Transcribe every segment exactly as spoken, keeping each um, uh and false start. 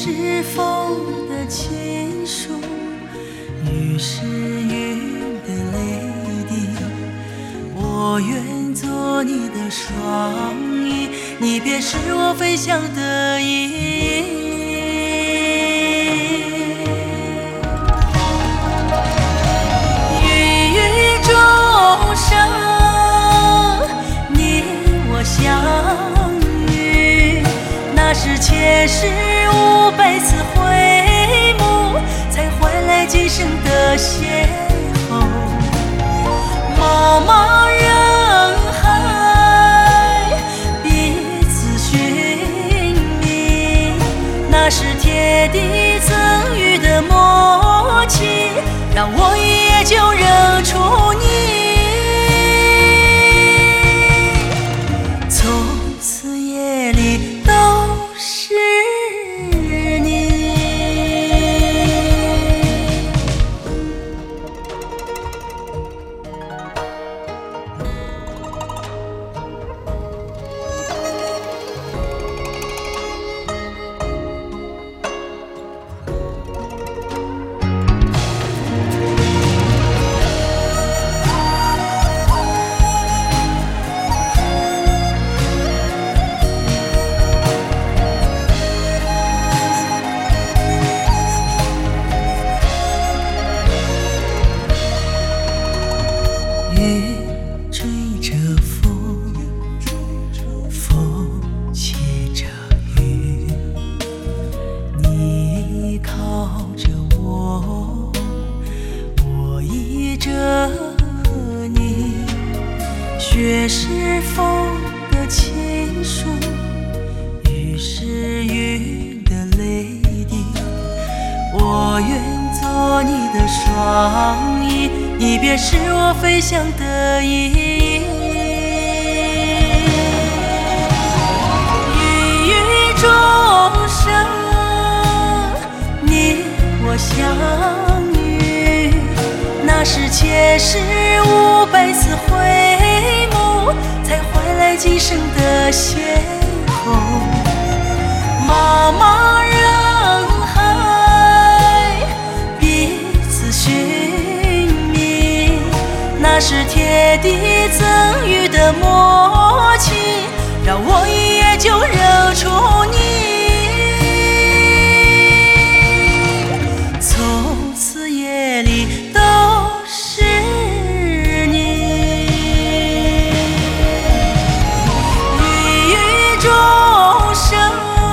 是风的情书，雨是云的泪滴。我愿做你的双翼，你便是我飞翔的意义。芸芸众生，你我相遇，那是前世五百次回眸，才换来今生的邂逅。茫茫人海，彼此寻觅，那是天地赠予的默契，让我一夜就认出你。从此夜里都是你。雨追着风，风牵着雨，你依靠着我，我依着你。雪是风的情书，雨是云的泪滴。我愿做你的双翼，你便是我飞翔的意义。芸芸众生，你我相遇，那是前世五百次回眸，才换来今生的邂逅。茫茫人海，彼此寻觅，那是天地赠予的默契，让我一夜就认出你。从此夜里都是你。芸芸众生，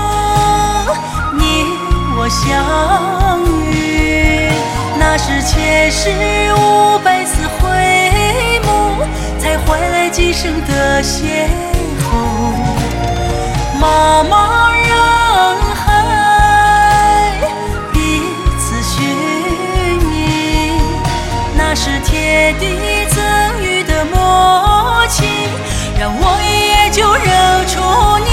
你我相遇，那是前世五百次回眸，才换来今生的邂逅。茫茫人海，彼此寻觅，那是天地赠予的默契，让我一夜就认出你。